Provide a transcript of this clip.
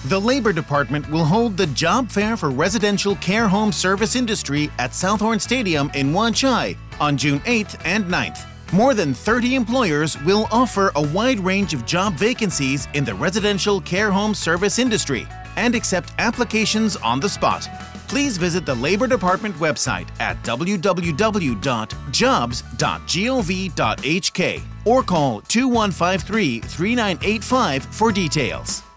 The Labor Department will hold the Job Fair for Residential Care Home Service Industry at Southhorn Stadium in Wan Chai on June 8th and 9th. More than 30 employers will offer a wide range of job vacancies in the residential care home service industry and accept applications on the spot. Please visit the Labor Department website at www.jobs.gov.hk or call 2153-3985 for details.